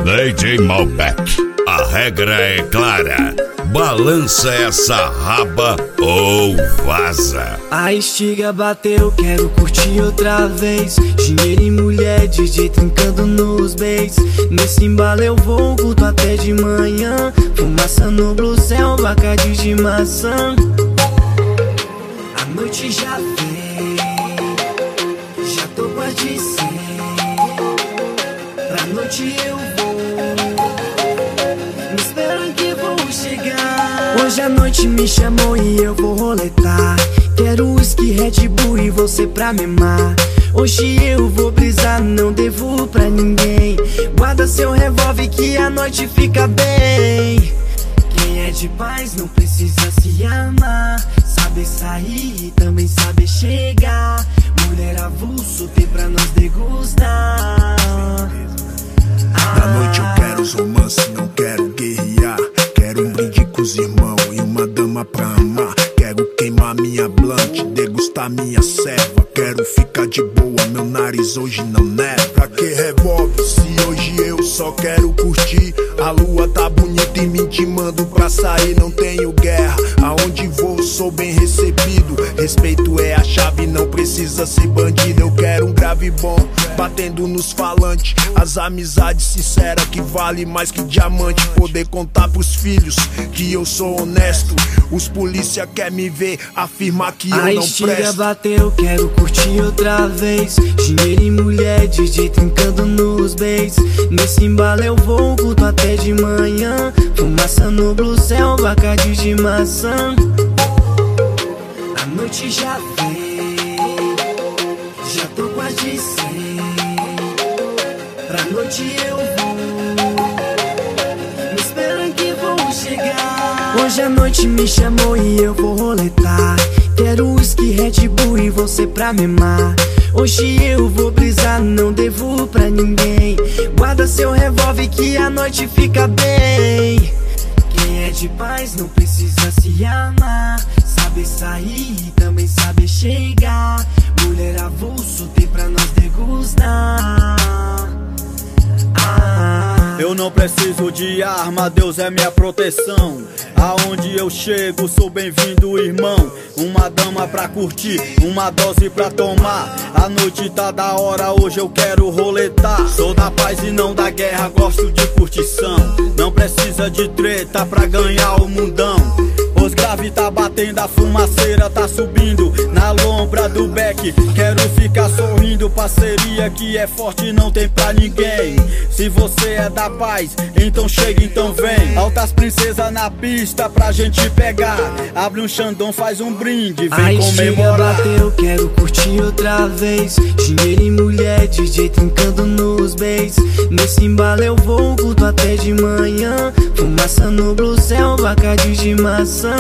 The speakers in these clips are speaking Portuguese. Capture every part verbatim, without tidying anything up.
D J Malbec. A regra é clara. Balança essa raba ou vaza. A estiga bateu, quero curtir outra vez. Dinheiro e mulher, D J trincando nos beats. Nesse embalo eu vou, curto até de manhã. Fumaça no blue céu, bacade de maçã. A noite já vem, já tô quase de cem. Pra noite eu vou, me esperam que vou chegar. Hoje a noite me chamou e eu vou roletar. Quero whisky, Red Bull e você pra memar. Hoje eu vou brisar, não devo pra ninguém. Guarda seu revólver que a noite fica bem. Quem é de paz não precisa se amar. Sabe sair e também sabe chegar. Mulher avulso tem pra nós degustar. Da noite eu quero os romances, não quero guerrear. Quero um brinde com os irmãos e uma dama pra amar. Quero queimar minha blunt, degustar minha serva. Quero ficar de boa, meu nariz hoje não neva. Pra que revólver se hoje eu só quero curtir? A lua tá bonita e me intimando pra sair. Não tenho guerra, aonde vou sou bem recebido. Respeito é a chave, não precisa ser bandido. Eu quero um grave bom, batendo nos falantes. As amizades sinceras que vale mais que diamante. Poder contar pros filhos que eu sou honesto. Os polícia quer me ver afirmar que eu não presto. A estiga bateu, quero curtir outra vez. Dinheiro e mulher, D J trincando nos beats. Nesse embalo eu vou, curto até de manhã. Fumaça no blue céu, bacade de maçã. A noite já vem, já tô quase de cem. Pra noite eu vou, me esperam que vou chegar. Hoje a noite me chamou e eu vou roletar. Quero whisky, Red Bull e você pra memar. Hoje eu vou brisar, não devo pra ninguém. Guarda seu revólver que a noite fica bem. Quem é de paz não precisa se amar. Sabe sair e também sabe chegar. Mulher avulso tem pra nós degustar. ah. Eu não preciso de arma, Deus é minha proteção. Aonde eu chego, sou bem-vindo, irmão. Uma dama pra curtir, uma dose pra tomar. A noite tá da hora, hoje eu quero roletar. Sou da paz e não da guerra, gosto de curtição. Não precisa de treta pra ganhar o mundão. Os grave tá batendo, a fumaceira tá subindo na lombra do beck. Quero ficar sorrindo, parceria que é forte, não tem pra ninguém. Se você é da paz, então chega, então vem. Altas princesas na pista pra gente pegar. Abre um xandão, faz um brinde, vem a comemorar. A bateu, quero curtir outra vez. Dinheiro e mulher, D J trincando nos beats. Nesse embalo eu vou, curto até de manhã. Fumaça no blue céu, bacade de maçã.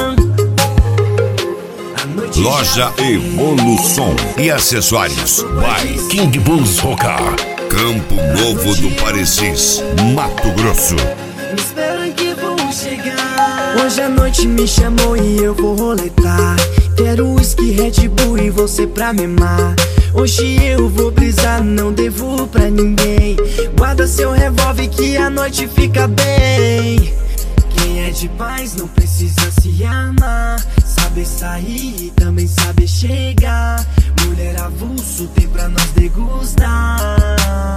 Loja Evolução e acessórios by King Bulls Rocar. Campo Novo do Parecis, Mato Grosso. Me esperam que vou chegar. Hoje a noite me chamou e eu vou roletar. Quero whisky, Red Bull e você pra memar. Hoje eu vou brisar, não devo pra ninguém. Guarda seu revólver que a noite fica bem. Quem é de paz não precisa se amar. Sabe sair e também sabe chegar. Mulher avulso tem pra nós degustar.